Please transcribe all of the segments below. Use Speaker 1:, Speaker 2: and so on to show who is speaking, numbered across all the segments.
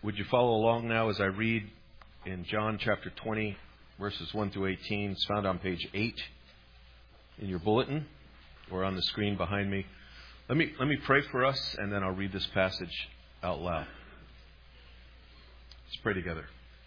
Speaker 1: Would you follow along now as I read in John chapter 20, verses 1 through 18. It's found on page 8 in your bulletin or on the screen behind me. Let me pray for us, and then I'll read this passage out loud. Let's pray together.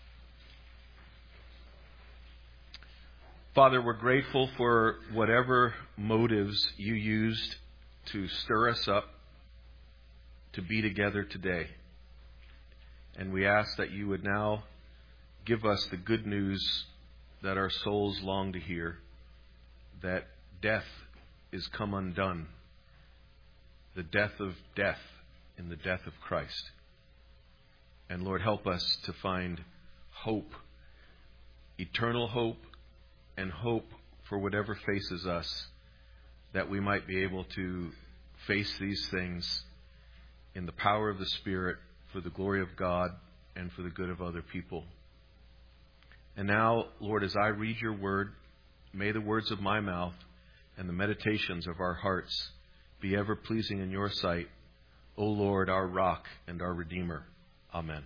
Speaker 1: Father, we're grateful for whatever motives you used to stir us up to be together today. And we ask that you would now give us the good news that our souls long to hear, that death is come undone, the death of death in the death of Christ. And Lord, help us to find hope, eternal hope, and hope for whatever faces us, that we might be able to face these things in the power of the Spirit, for the glory of God and for the good of other people. And now, Lord, as I read your word, may the words of my mouth and the meditations of our hearts be ever pleasing in your sight, O Lord, our rock and our Redeemer. Amen.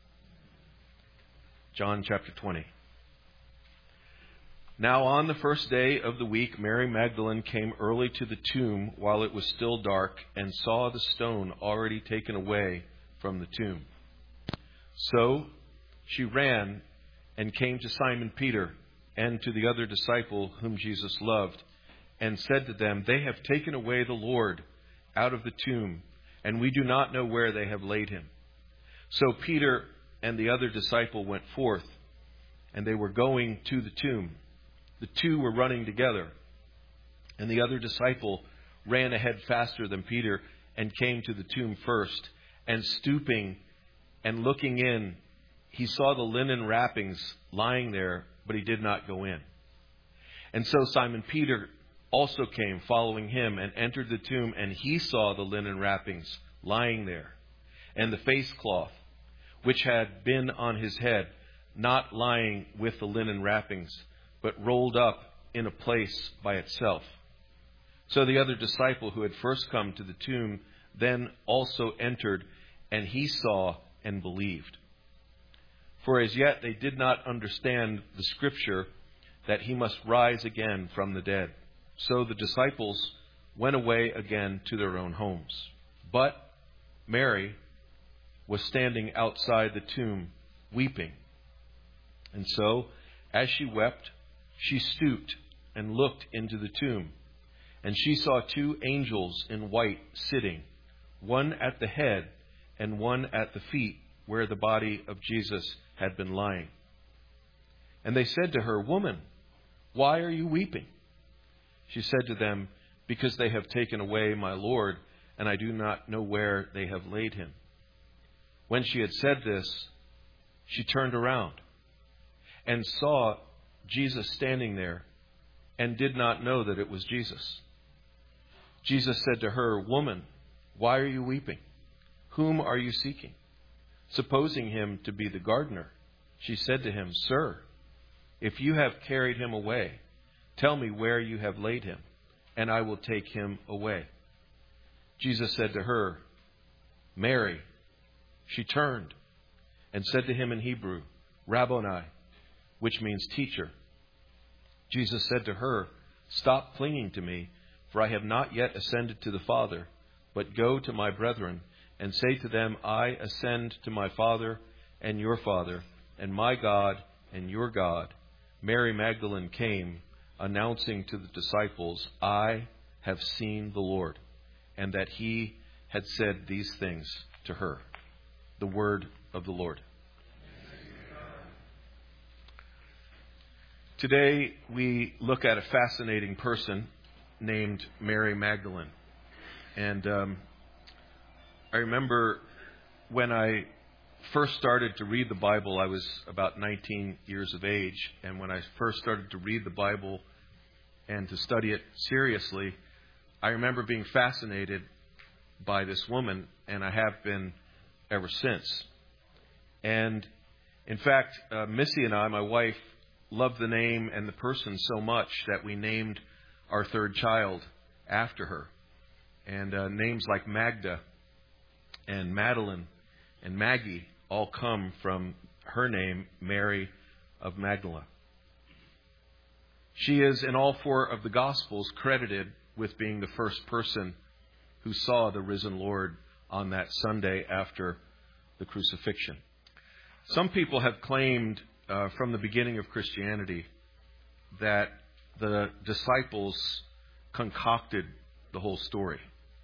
Speaker 1: John chapter 20. Now on the first day of the week, Mary Magdalene came early to the tomb while it was still dark and saw the stone already taken away from the tomb. So she ran and came to Simon Peter and to the other disciple whom Jesus loved, and said to them, "They have taken away the Lord out of the tomb, and we do not know where they have laid him." So Peter and the other disciple went forth, and they were going to the tomb. The two were running together, and the other disciple ran ahead faster than Peter and came to the tomb first. And stooping and looking in, he saw the linen wrappings lying there, but he did not go in. And so Simon Peter also came, following him, and entered the tomb, and he saw the linen wrappings lying there, and the face cloth, which had been on his head, not lying with the linen wrappings, but rolled up in a place by itself. So the other disciple who had first come to the tomb then also entered, and he saw and believed. For as yet they did not understand the scripture that he must rise again from the dead. So the disciples went away again to their own homes. But Mary was standing outside the tomb, weeping. And so, as she wept, she stooped and looked into the tomb. And she saw two angels in white sitting, one at the head and one at the feet, where the body of Jesus had been lying. And they said to her, "Woman, why are you weeping?" She said to them, "Because they have taken away my Lord, and I do not know where they have laid him." When she had said this, she turned around and saw Jesus standing there, and did not know that it was Jesus. Jesus said to her, "Woman, why are you weeping? Whom are you seeking?" Supposing him to be the gardener, she said to him, "Sir, if you have carried him away, tell me where you have laid him, and I will take him away." Jesus said to her, "Mary." She turned and said to him in Hebrew, "Rabboni," which means teacher. Jesus said to her, "Stop clinging to me, for I have not yet ascended to the Father, but go to my brethren and say to them, I ascend to my Father and your Father, and my God and your God." Mary Magdalene came, announcing to the disciples, "I have seen the Lord," and that he had said these things to her. The word of the Lord. Today we look at a fascinating person named Mary Magdalene. And I remember when I first started to read the Bible, I was about 19 years of age. And when I first started to read the Bible and to study it seriously, I remember being fascinated by this woman, and I have been ever since. And in fact, Missy and I, my wife, loved the name and the person so much that we named our third child after her. And names like Magda and Madeline and Maggie all come from her name, Mary of Magdala. She is, in all four of the Gospels, credited with being the first person who saw the risen Lord on that Sunday after the crucifixion. Some people have claimed from the beginning of Christianity that the disciples concocted the whole story.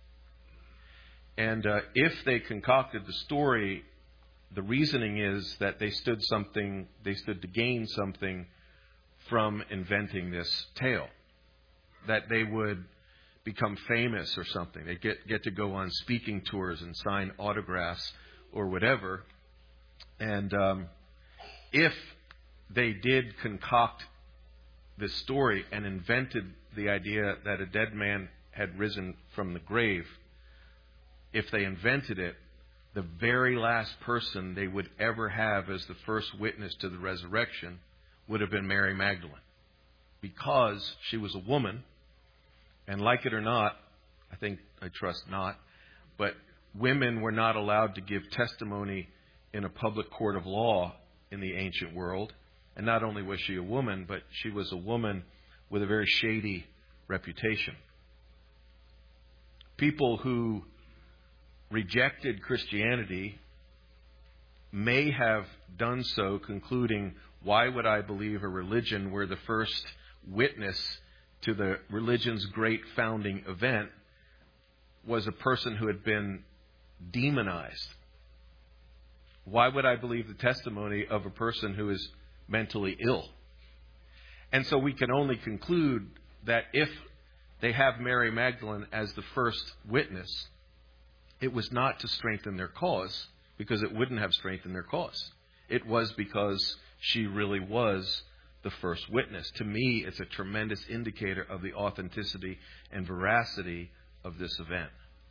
Speaker 1: And if they concocted the story, the reasoning is that they stood to gain something from inventing this tale. That they would become famous or something. They get to go on speaking tours and sign autographs or whatever. And if they did concoct this story and invented the idea that a dead man had risen from the grave, if they invented it, the very last person they would ever have as the first witness to the resurrection would have been Mary Magdalene. Because she was a woman, and like it or not, I trust not, but women were not allowed to give testimony in a public court of law in the ancient world. And not only was she a woman, but she was a woman with a very shady reputation. People who rejected Christianity may have done so concluding, why would I believe a religion where the first witness to the religion's great founding event was a person who had been demonized? Why would I believe the testimony of a person who is mentally ill? And so we can only conclude that if they have Mary Magdalene as the first witness, it was not to strengthen their cause, because it wouldn't have strengthened their cause. It was because she really was the first witness. To me, it's a tremendous indicator of the authenticity and veracity of this event.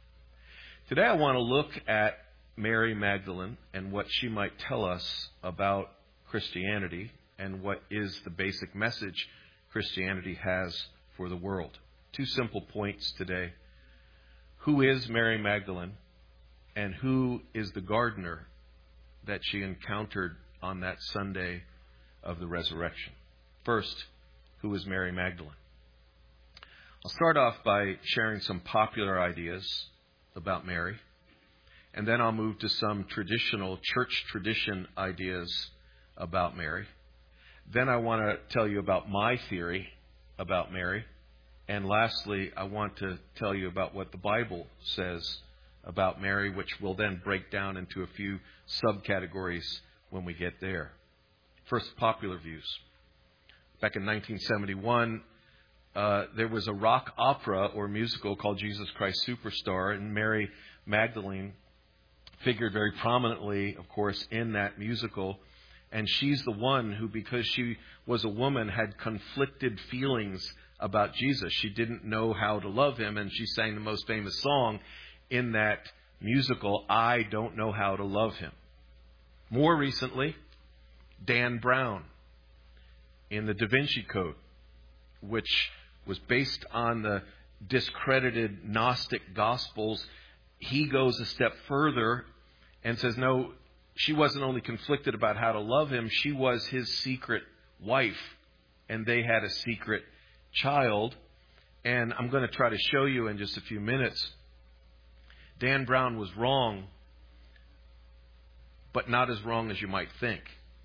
Speaker 1: Today I want to look at Mary Magdalene and what she might tell us about Christianity and what is the basic message Christianity has for the world. Two simple points today. Who is Mary Magdalene, and who is the gardener that she encountered on that Sunday of the resurrection? First, who is Mary Magdalene? I'll start off by sharing some popular ideas about Mary, and then I'll move to some traditional church tradition ideas about Mary. Then I want to tell you about my theory about Mary. And lastly, I want to tell you about what the Bible says about Mary, which will then break down into a few subcategories when we get there. First, popular views. Back in 1971, there was a rock opera or musical called Jesus Christ Superstar, and Mary Magdalene figured very prominently, of course, in that musical. And she's the one who, because she was a woman, had conflicted feelings about Jesus. She didn't know how to love him, and she sang the most famous song in that musical, I Don't Know How to Love Him. More recently, Dan Brown in the Da Vinci Code, which was based on the discredited Gnostic Gospels, he goes a step further and says, no, she wasn't only conflicted about how to love him, she was his secret wife, and they had a secret child. And I'm going to try to show you in just a few minutes. Dan Brown was wrong, but not as wrong as you might think.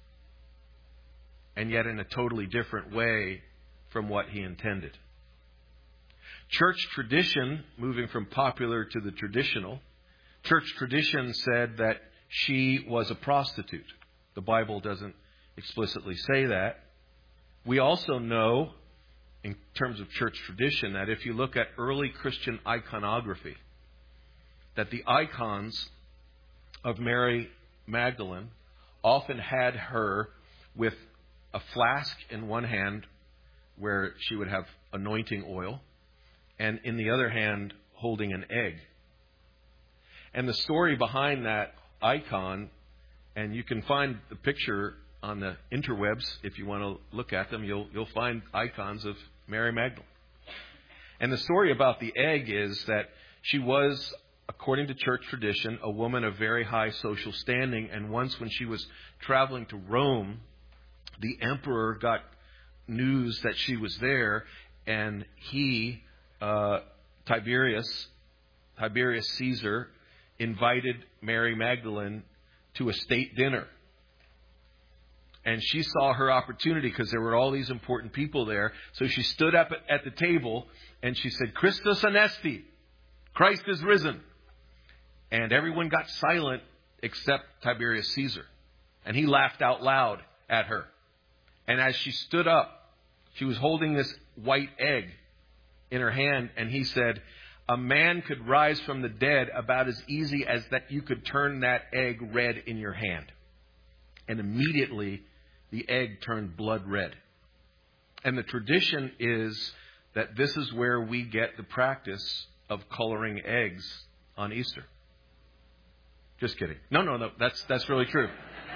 Speaker 1: And yet in a totally different way from what he intended. Church tradition, moving from popular to the traditional, church tradition said that she was a prostitute. The Bible doesn't explicitly say that. We also know, in terms of church tradition, that if you look at early Christian iconography, that the icons of Mary Magdalene often had her with a flask in one hand where she would have anointing oil, and in the other hand holding an egg. And the story behind that icon, and you can find the picture on the interwebs if you want to look at them, you'll find icons of Mary Magdalene. And the story about the egg is that she was according to church tradition, a woman of very high social standing. And once when she was traveling to Rome, the emperor got news that she was there, and he, Tiberius Caesar, invited Mary Magdalene to a state dinner. And she saw her opportunity because there were all these important people there. So she stood up at the table and she said, "Christus anesti," Christ is risen. And everyone got silent except Tiberius Caesar. And he laughed out loud at her. And as she stood up, she was holding this white egg in her hand. And he said, "A man could rise from the dead about as easy as that you could turn that egg red in your hand." And immediately the egg turned blood red. And the tradition is that this is where we get the practice of coloring eggs on Easter. Just kidding. No. That's really true.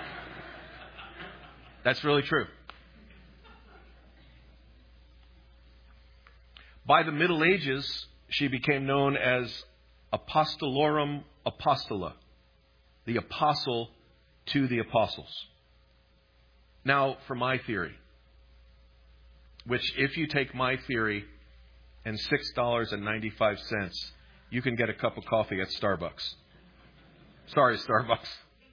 Speaker 1: That's really true. By the Middle Ages, she became known as Apostolorum Apostola, the apostle to the apostles. Now, for my theory, which if you take my theory and $6.95, you can get a cup of coffee at Starbucks. Sorry, Starbucks.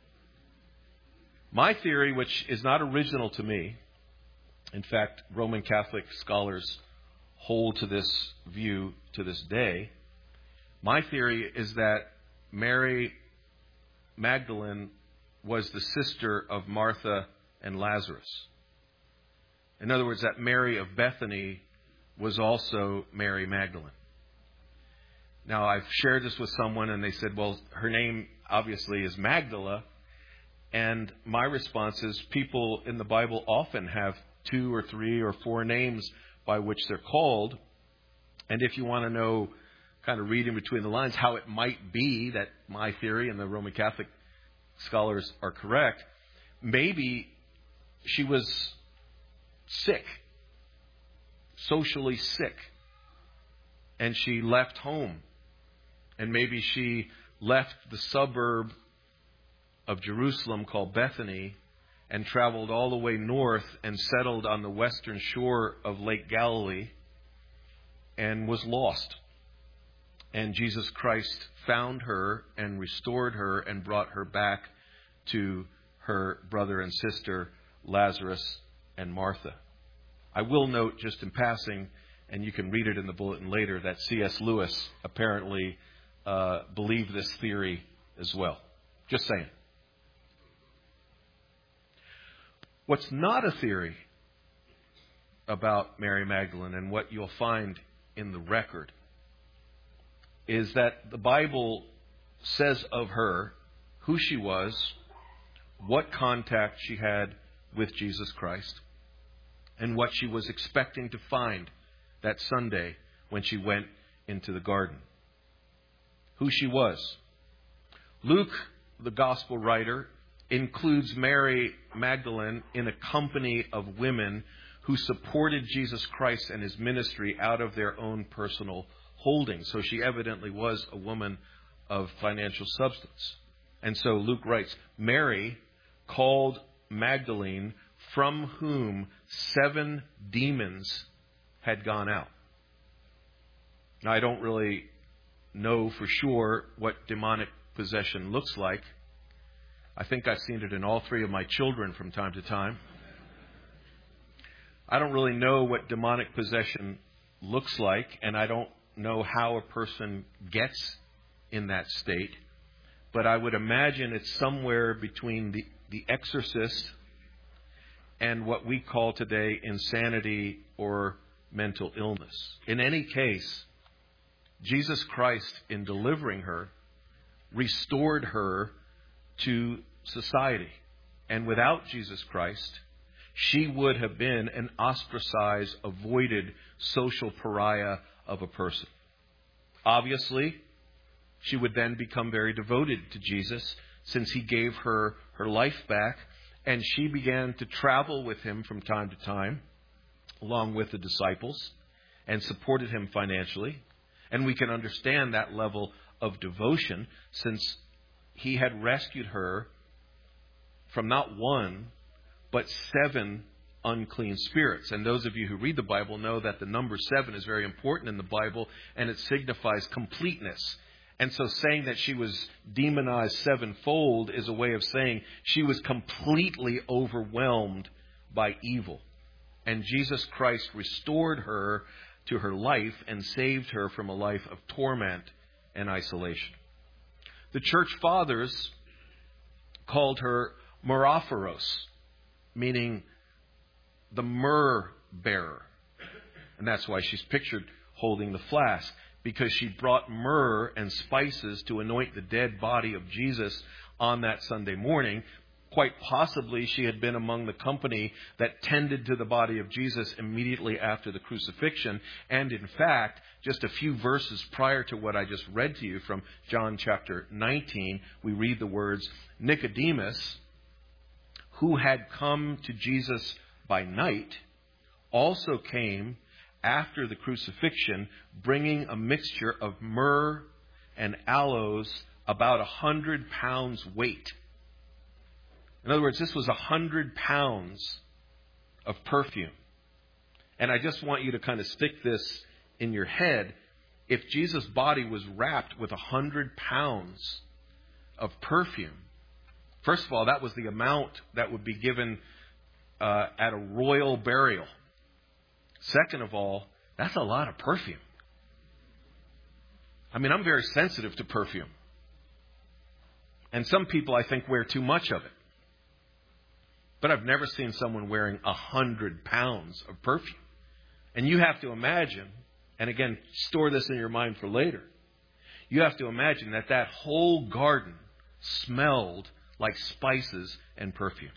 Speaker 1: My theory, which is not original to me, in fact, Roman Catholic scholars hold to this view to this day. My theory is that Mary Magdalene was the sister of Martha and Lazarus. In other words, that Mary of Bethany was also Mary Magdalene. Now, I've shared this with someone and they said, well, her name obviously is Magdala. And my response is people in the Bible often have 2 or 3 or 4 names by which they're called. And if you want to know, kind of reading between the lines, how it might be that my theory and the Roman Catholic scholars are correct, maybe she was sick, socially sick, and she left home. And maybe she left the suburb of Jerusalem called Bethany and traveled all the way north and settled on the western shore of Lake Galilee and was lost. And Jesus Christ found her and restored her and brought her back to her brother and sister, Lazarus and Martha. I will note just in passing, and you can read it in the bulletin later, that C.S. Lewis apparently believed this theory as well. Just saying. What's not a theory about Mary Magdalene, and what you'll find in the record, is that the Bible says of her who she was, what contact she had with Jesus Christ, and what she was expecting to find that Sunday when she went into the garden. Who she was. Luke, the gospel writer, includes Mary Magdalene in a company of women who supported Jesus Christ and his ministry out of their own personal holdings. So she evidently was a woman of financial substance. And so Luke writes, Mary called Magdalene, from whom 7 demons had gone out. Now, I don't really know for sure what demonic possession looks like. I think I've seen it in all 3 of my children from time to time. I don't really know what demonic possession looks like, and I don't know how a person gets in that state. But I would imagine it's somewhere between the exorcist and what we call today insanity or mental illness. In any case, Jesus Christ, in delivering her, restored her to society. And without Jesus Christ, she would have been an ostracized, avoided social pariah of a person. Obviously, she would then become very devoted to Jesus since he gave her her life back, and she began to travel with him from time to time, along with the disciples, and supported him financially. And we can understand that level of devotion, since he had rescued her from not one, but 7 unclean spirits. And those of you who read the Bible know that the number 7 is very important in the Bible, and it signifies completeness. And so saying that she was demonized 7-fold is a way of saying she was completely overwhelmed by evil. And Jesus Christ restored her to her life and saved her from a life of torment and isolation. The church fathers called her Myrrhophoros, meaning the myrrh bearer. And that's why she's pictured holding the flask, because she brought myrrh and spices to anoint the dead body of Jesus on that Sunday morning. Quite possibly she had been among the company that tended to the body of Jesus immediately after the crucifixion. And in fact, just a few verses prior to what I just read to you from John chapter 19, we read the words, Nicodemus, who had come to Jesus by night, also came after the crucifixion, bringing a mixture of myrrh and aloes, about 100 pounds weight. In other words, this was 100 pounds of perfume. And I just want you to kind of stick this in your head. If Jesus' body was wrapped with 100 pounds of perfume, first of all, that was the amount that would be given at a royal burial. Second of all, that's a lot of perfume. I mean, I'm very sensitive to perfume. And some people, I think, wear too much of it. But I've never seen someone wearing 100 pounds of perfume. And you have to imagine, and again, store this in your mind for later, you have to imagine that that whole garden smelled like spices and perfume.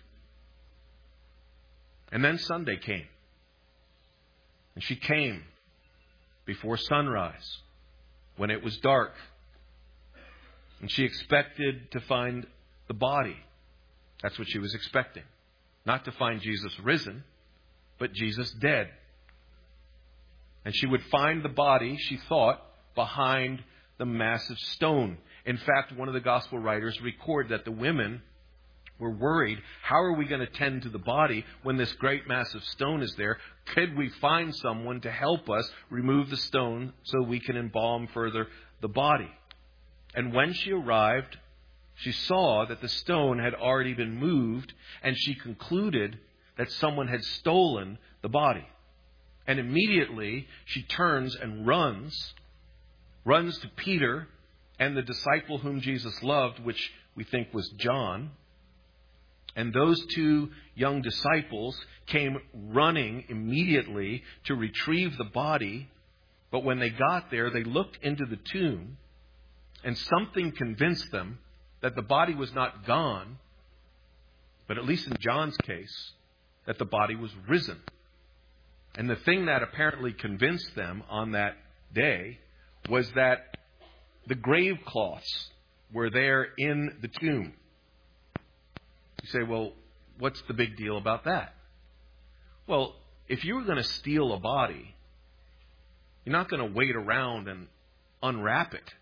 Speaker 1: And then Sunday came. And she came before sunrise, when it was dark. And she expected to find the body. That's what she was expecting. Not to find Jesus risen, but Jesus dead. And she would find the body, she thought, behind the massive stone. In fact, one of the gospel writers record that the women were worried, how are we going to tend to the body when this great massive stone is there? Could we find someone to help us remove the stone so we can embalm further the body? And when she arrived, she saw that the stone had already been moved, and she concluded that someone had stolen the body. And immediately she turns and runs to Peter and the disciple whom Jesus loved, which we think was John. And those 2 young disciples came running immediately to retrieve the body. But when they got there, they looked into the tomb, and something convinced them that the body was not gone, but at least in John's case, that the body was risen. And the thing that apparently convinced them on that day was that the grave cloths were there in the tomb. You say, well, what's the big deal about that? Well, if you were going to steal a body, you're not going to wait around and unwrap it.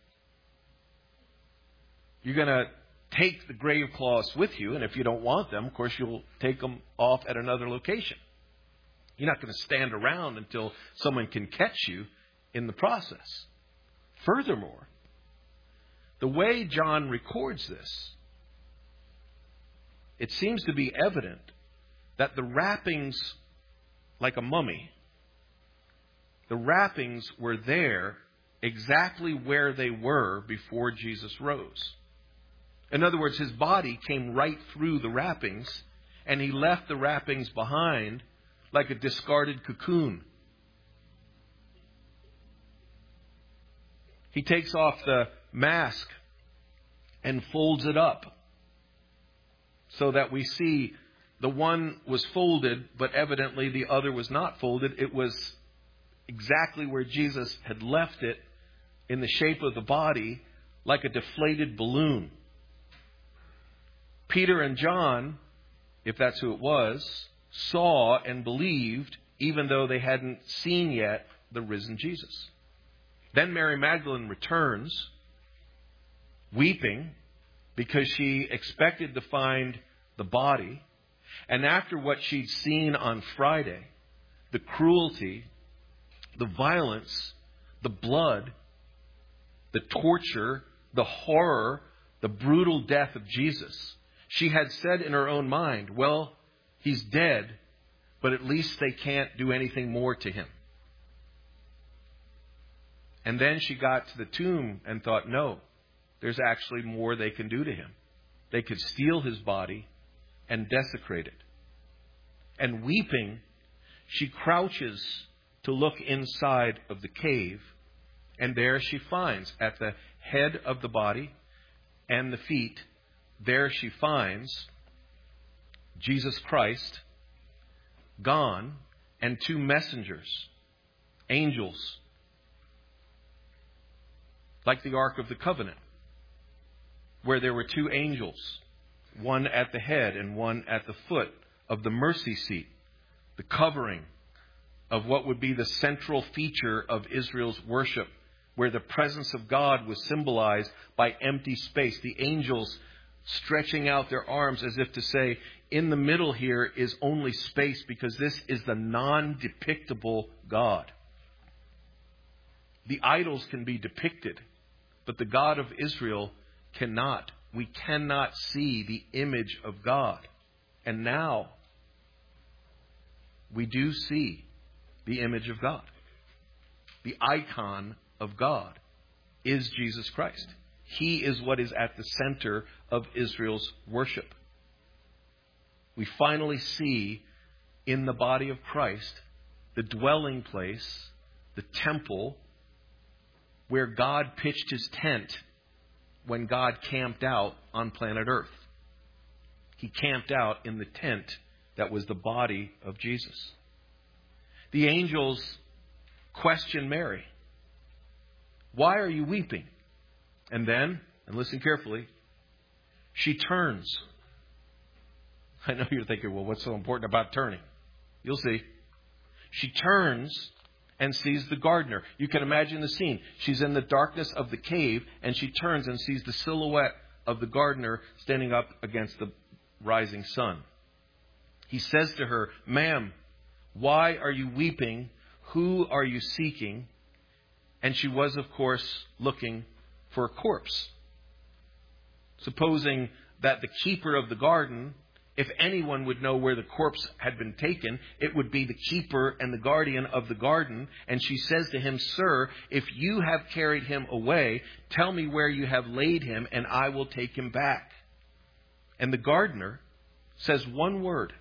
Speaker 1: You're going to take the grave cloths with you, and if you don't want them, of course, you'll take them off at another location. You're not going to stand around until someone can catch you in the process. Furthermore, the way John records this, it seems to be evident that the wrappings, like a mummy, the wrappings were there exactly where they were before Jesus rose. In other words, his body came right through the wrappings, and he left the wrappings behind like a discarded cocoon. He takes off the mask and folds it up so that we see the one was folded, but evidently the other was not folded. It was exactly where Jesus had left it, in the shape of the body, like a deflated balloon. Peter and John, if that's who it was, saw and believed, even though they hadn't seen yet the risen Jesus. Then Mary Magdalene returns weeping because she expected to find the body. And after what she'd seen on Friday, the cruelty, the violence, the blood, the torture, the horror, the brutal death of Jesus, she had said in her own mind, well, he's dead, but at least they can't do anything more to him. And then she got to the tomb and thought, no, there's actually more they can do to him. They could steal his body and desecrate it. And weeping, she crouches to look inside of the cave, and there she finds at the head of the body and the feet, there she finds Jesus Christ gone and two messengers, angels, like the Ark of the Covenant, where there were two angels, one at the head and one at the foot of the mercy seat, the covering of what would be the central feature of Israel's worship, where the presence of God was symbolized by empty space. The angels stretching out their arms as if to say, in the middle here is only space because this is the non-depictable God. The idols can be depicted, but the God of Israel cannot. We cannot see the image of God. And now we do see the image of God. The icon of God is Jesus Christ. He is what is at the center of Israel's worship. We finally see in the body of Christ the dwelling place, the temple, where God pitched his tent when God camped out on planet Earth. He camped out in the tent that was the body of Jesus. The angels question Mary. Why are you weeping? And then, and listen carefully, she turns. I know you're thinking, well, what's so important about turning? You'll see. She turns and sees the gardener. You can imagine the scene. She's in the darkness of the cave, and she turns and sees the silhouette of the gardener standing up against the rising sun. He says to her, "Ma'am, why are you weeping? Who are you seeking?" And she was, of course, looking for a corpse. Supposing that the keeper of the garden, if anyone would know where the corpse had been taken, it would be the keeper and the guardian of the garden. And she says to him, "Sir, if you have carried him away, tell me where you have laid him, and I will take him back." And the gardener says one word,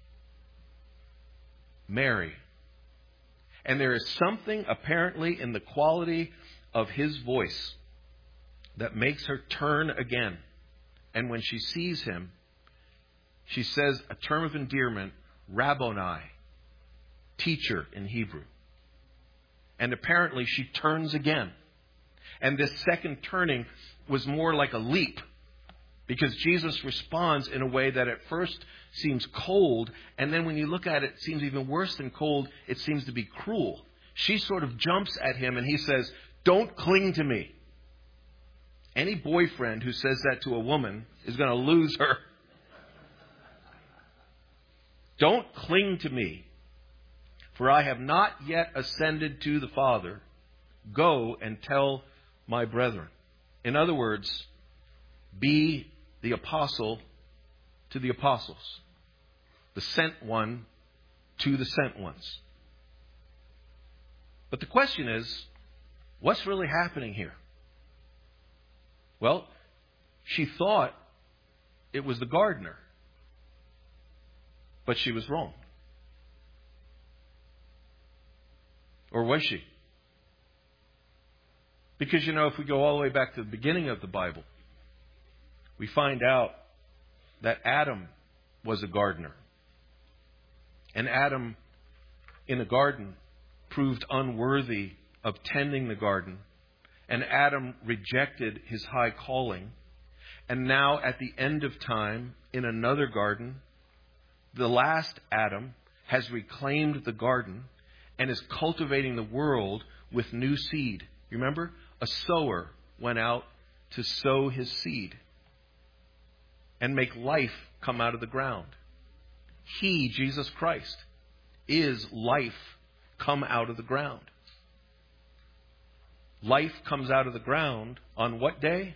Speaker 1: "Mary." And there is something apparently in the quality of his voice that makes her turn again. And when she sees him, she says a term of endearment, Rabboni, teacher in Hebrew. And apparently she turns again. And this second turning was more like a leap, because Jesus responds in a way that at first seems cold, and then when you look at it, it seems even worse than cold. It seems to be cruel. She sort of jumps at him, and he says, "Don't cling to me." Any boyfriend who says that to a woman is going to lose her. "Don't cling to me, for I have not yet ascended to the Father. Go and tell my brethren." In other words, be the apostle to the apostles, the sent one to the sent ones. But the question is, what's really happening here? Well, she thought it was the gardener, but she was wrong. Or was she? Because, if we go all the way back to the beginning of the Bible, we find out that Adam was a gardener. And Adam, in a garden, proved unworthy of tending the garden. And Adam rejected his high calling. And now, at the end of time, in another garden, the last Adam has reclaimed the garden and is cultivating the world with new seed. Remember? A sower went out to sow his seed and make life come out of the ground. He, Jesus Christ, is life come out of the ground. Life comes out of the ground on what day?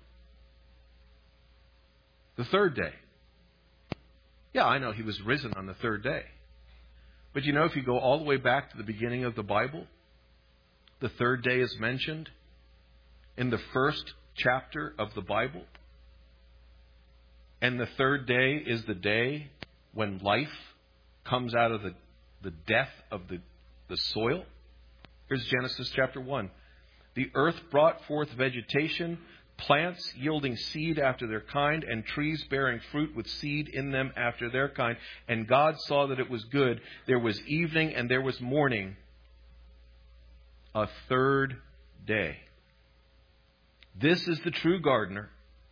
Speaker 1: The third day. Yeah, I know he was risen on the third day. But you know, if you go all the way back to the beginning of the Bible, the third day is mentioned in the first chapter of the Bible. And the third day is the day when life comes out of the death of the soil. Here's Genesis chapter 1. The earth brought forth vegetation, plants yielding seed after their kind, and trees bearing fruit with seed in them after their kind. And God saw that it was good. There was evening and there was morning, a third day. This is the true gardener.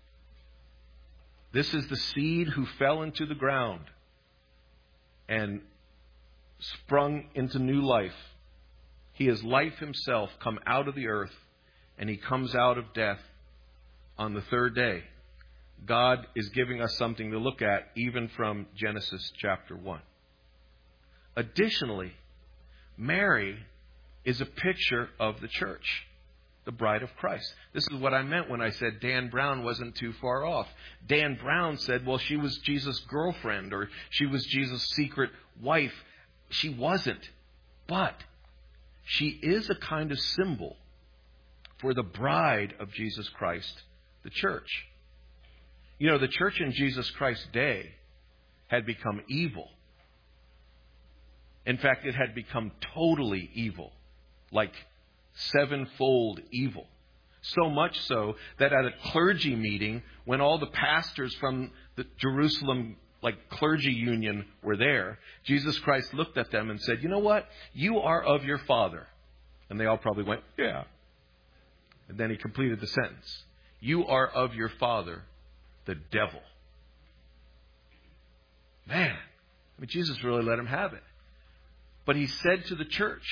Speaker 1: This is the seed who fell into the ground and sprung into new life. He is life himself, come out of the earth, and he comes out of death on the third day. God is giving us something to look at even from Genesis chapter 1. Additionally, Mary is a picture of the church, the bride of Christ. This is what I meant when I said Dan Brown wasn't too far off. Dan Brown said, well, she was Jesus' girlfriend or she was Jesus' secret wife. She wasn't. But she is a kind of symbol for the bride of Jesus Christ, the church. You know, the church in Jesus Christ's day had become evil. In fact, it had become totally evil, like sevenfold evil. So much so that at a clergy meeting, when all the pastors from the Jerusalem clergy union were there, Jesus Christ looked at them and said, you know what? You are of your father. And they all probably went, yeah. And then he completed the sentence. You are of your father, the devil. Man, Jesus really let him have it. But he said to the church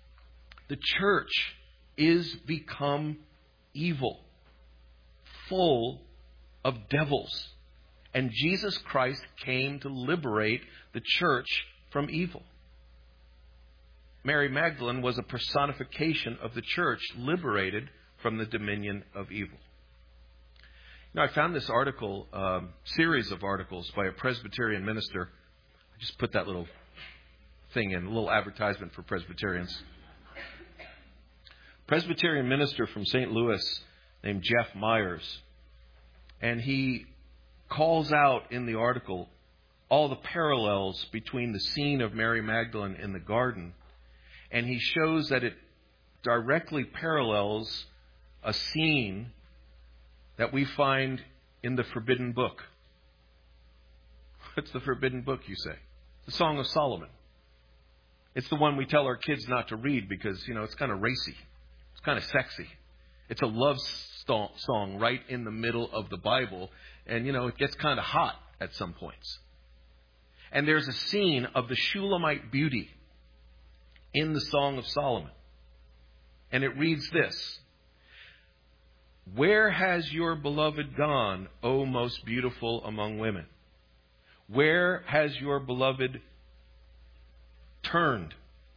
Speaker 1: is become evil, full of devils. And Jesus Christ came to liberate the church from evil. Mary Magdalene was a personification of the church liberated from the dominion of evil. Now, I found this article, series of articles by a Presbyterian minister. I just put that little thing in, a little advertisement for Presbyterians. Presbyterian minister from St. Louis named Jeff Myers. And he calls out in the article all the parallels between the scene of Mary Magdalene in the garden. And he shows that it directly parallels a scene that we find in the Forbidden Book. What's the Forbidden Book, you say? The Song of Solomon. It's the one we tell our kids not to read because, it's kind of racy. It's kind of sexy. It's a love song right in the middle of the Bible. And, it gets kind of hot at some points. And there's a scene of the Shulamite beauty in the Song of Solomon. And it reads this. Where has your beloved gone, O most beautiful among women? Where has your beloved turned,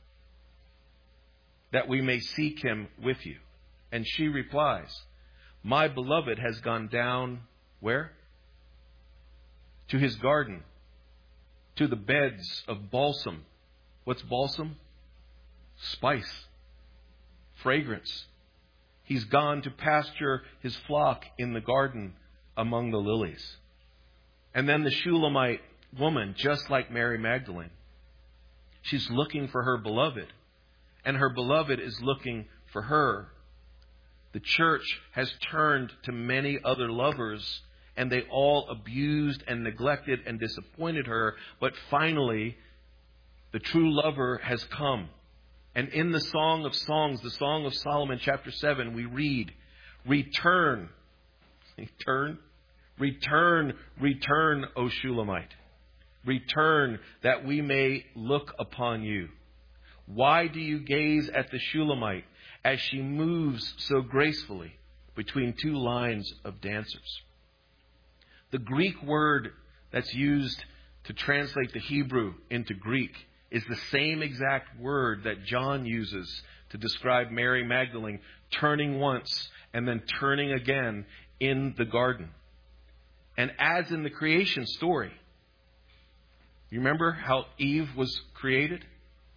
Speaker 1: that we may seek him with you? And she replies, my beloved has gone down, where? To his garden, to the beds of balsam. What's balsam? Spice, fragrance. He's gone to pasture his flock in the garden among the lilies. And then the Shulamite woman, just like Mary Magdalene, she's looking for her beloved, and her beloved is looking for her. The church has turned to many other lovers, and they all abused and neglected and disappointed her. But finally, the true lover has come. And in the Song of Songs, the Song of Solomon, chapter 7, we read, return, O Shulamite. Return, that we may look upon you. Why do you gaze at the Shulamite as she moves so gracefully? between two lines of dancers. The Greek word that's used to translate the Hebrew into Greek is the same exact word that John uses to describe Mary Magdalene turning once and then turning again in the garden. And as in the creation story, you remember how Eve was created?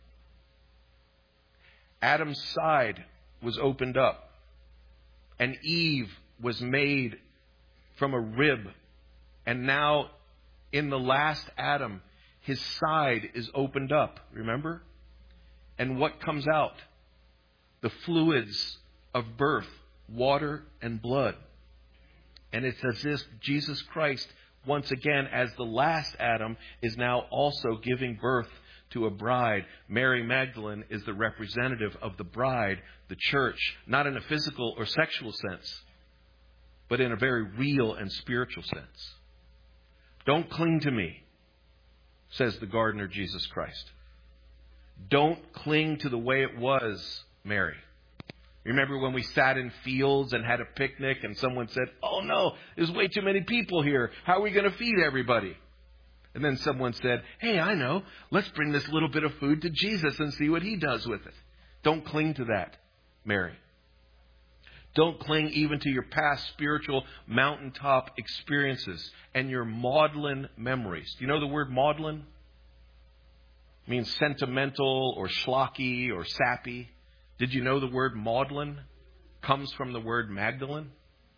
Speaker 1: Adam's side was opened up, and Eve was made from a rib. And now, in the last Adam, his side is opened up, remember? And what comes out? The fluids of birth, water and blood. And it's as if Jesus Christ, once again, as the last Adam, is now also giving birth to a bride. Mary Magdalene is the representative of the bride, the church, not in a physical or sexual sense, but in a very real and spiritual sense. Don't cling to me, says the gardener Jesus Christ. Don't cling to the way it was, Mary. Remember when we sat in fields and had a picnic and someone said, "Oh no, there's way too many people here. How are we going to feed everybody?" And then someone said, "Hey, I know. Let's bring this little bit of food to Jesus and see what he does with it." Don't cling to that, Mary. Don't cling even to your past spiritual mountaintop experiences and your maudlin memories. Do you know the word maudlin? It means sentimental or schlocky or sappy. Did you know the word maudlin comes from the word Magdalene?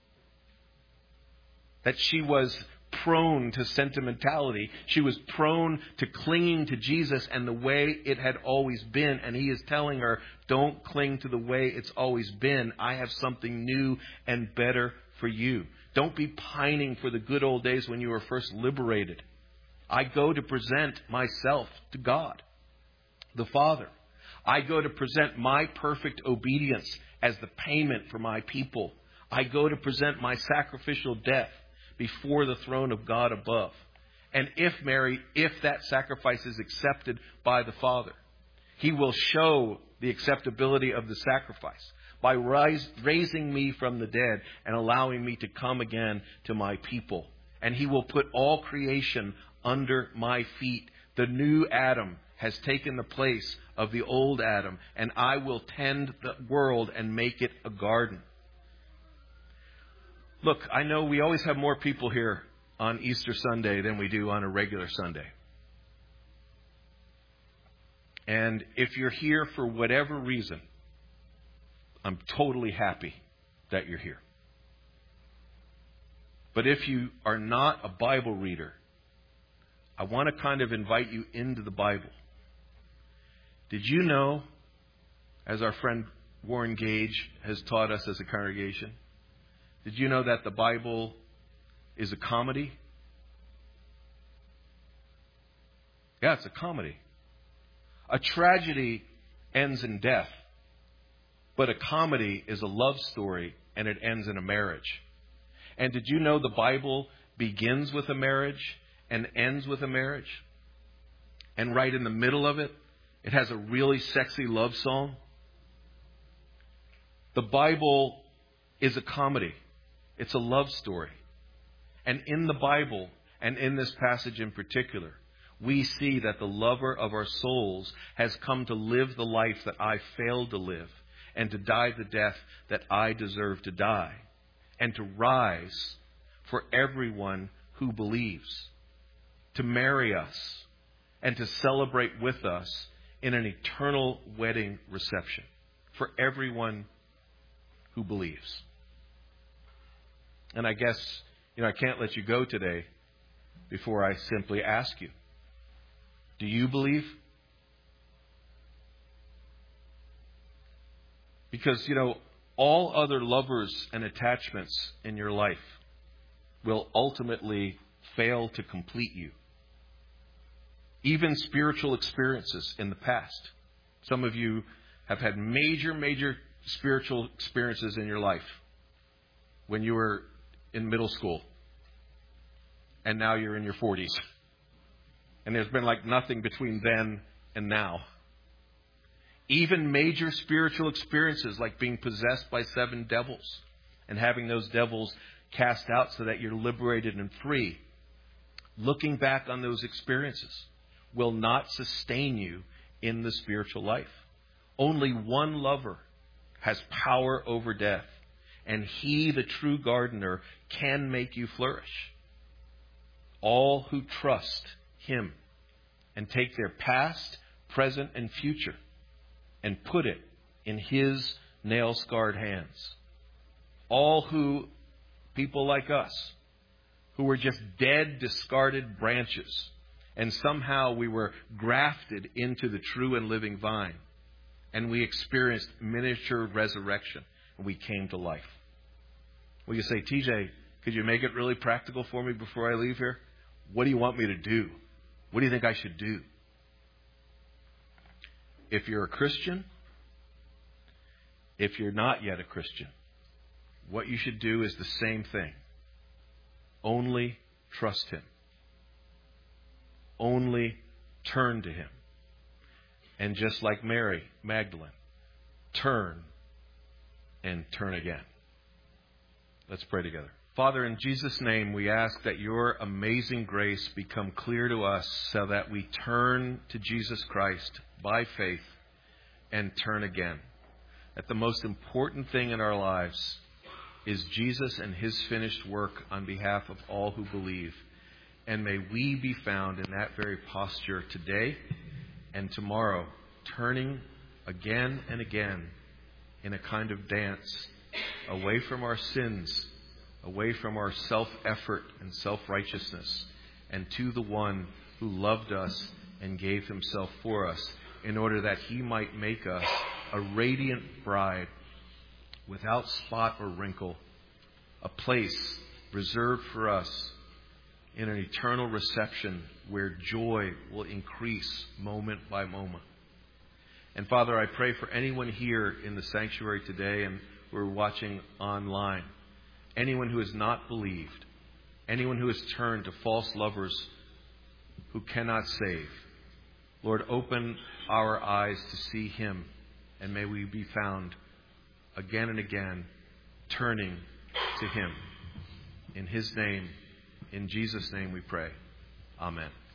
Speaker 1: That she was prone to sentimentality. She was prone to clinging to Jesus and the way it had always been. And he is telling her, don't cling to the way it's always been. I have something new and better for you. Don't be pining for the good old days when you were first liberated. I go to present myself to God, the Father. I go to present my perfect obedience as the payment for my people. I go to present my sacrificial death before the throne of God above. And if that sacrifice is accepted by the Father, he will show the acceptability of the sacrifice by raising me from the dead and allowing me to come again to my people. And he will put all creation under my feet. The new Adam has taken the place of the old Adam, and I will tend the world and make it a garden. Look, I know we always have more people here on Easter Sunday than we do on a regular Sunday. And if you're here for whatever reason, I'm totally happy that you're here. But if you are not a Bible reader, I want to kind of invite you into the Bible. Did you know, as our friend Warren Gage has taught us as a congregation, did you know that the Bible is a comedy? Yeah, it's a comedy. A tragedy ends in death, but a comedy is a love story and it ends in a marriage. And did you know the Bible begins with a marriage and ends with a marriage? And right in the middle of it, it has a really sexy love song. The Bible is a comedy. It's a love story. And in the Bible, and in this passage in particular, we see that the lover of our souls has come to live the life that I failed to live and to die the death that I deserve to die and to rise for everyone who believes, to marry us and to celebrate with us in an eternal wedding reception for everyone who believes. And I guess, I can't let you go today before I simply ask you, do you believe? Because, all other lovers and attachments in your life will ultimately fail to complete you. Even spiritual experiences in the past. Some of you have had major spiritual experiences in your life when you were in middle school. And now you're in your 40s. And there's been like nothing between then and now. Even major spiritual experiences like being possessed by 7 devils and having those devils cast out so that you're liberated and free, looking back on those experiences will not sustain you in the spiritual life. Only one lover has power over death, and he, the true gardener, can make you flourish. All who trust him and take their past, present, and future and put it in his nail-scarred hands. All who, people like us, who were just dead, discarded branches, and somehow we were grafted into the true and living vine, and we experienced miniature resurrection, and we came to life. Well, you say, TJ, could you make it really practical for me before I leave here? What do you want me to do? What do you think I should do? If you're a Christian, if you're not yet a Christian, what you should do is the same thing. Only trust him. Only turn to him. And just like Mary Magdalene, turn and turn again. Let's pray together. Father, in Jesus' name, we ask that your amazing grace become clear to us so that we turn to Jesus Christ by faith and turn again. That the most important thing in our lives is Jesus and his finished work on behalf of all who believe. And may we be found in that very posture today and tomorrow, turning again and again in a kind of dance away from our sins, away from our self-effort and self-righteousness, and to the one who loved us and gave himself for us in order that he might make us a radiant bride without spot or wrinkle, a place reserved for us in an eternal reception where joy will increase moment by moment. And Father, I pray for anyone here in the sanctuary today and who are watching online, anyone who has not believed, anyone who has turned to false lovers who cannot save. Lord, open our eyes to see him, and may we be found again and again turning to him. In his name, in Jesus' name we pray. Amen.